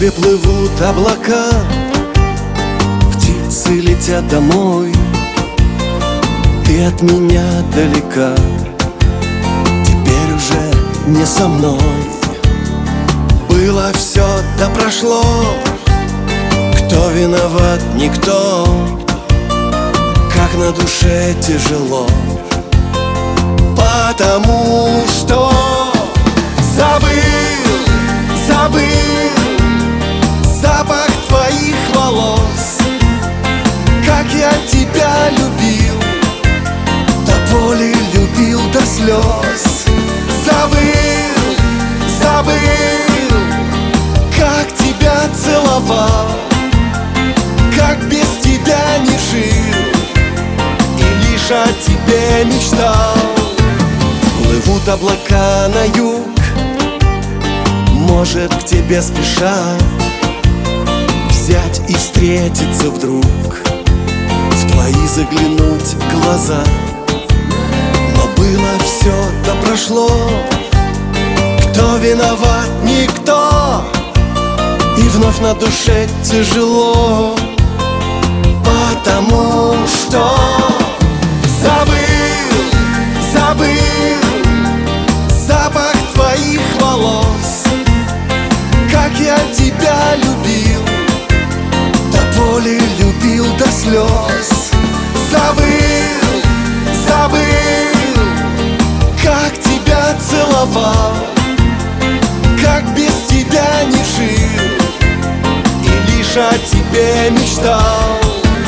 небе плывут облака, птицы летят домой. Ты от меня далека, теперь уже не со мной. Было все, да прошло, кто виноват, никто. Как на душе тяжело, потому что забыл запах твоих волос. Как я тебя любил, до боли любил, до слез. Забыл, как тебя целовал, как без тебя не жил и лишь о тебе мечтал. Плывут облака на юг, может, к тебе спешат взять и встретиться вдруг, в твои заглянуть глаза. Но было все, да прошло, кто виноват, никто. И вновь на душе тяжело, потому что забыл запах твоих волос. Как я тебя любил, до боли любил, до слез. Забыл, как тебя целовал, как без тебя не жил и лишь о тебе мечтал.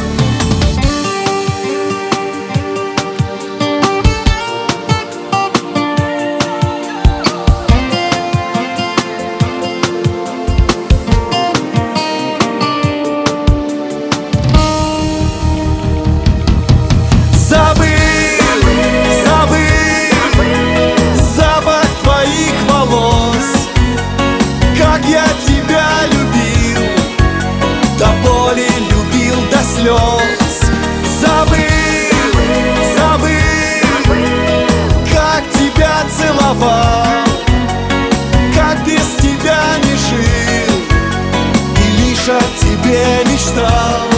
Я тебя любил, до боли любил, до слез. Забыл, как тебя целовал, как без тебя не жил и лишь о тебе мечтал.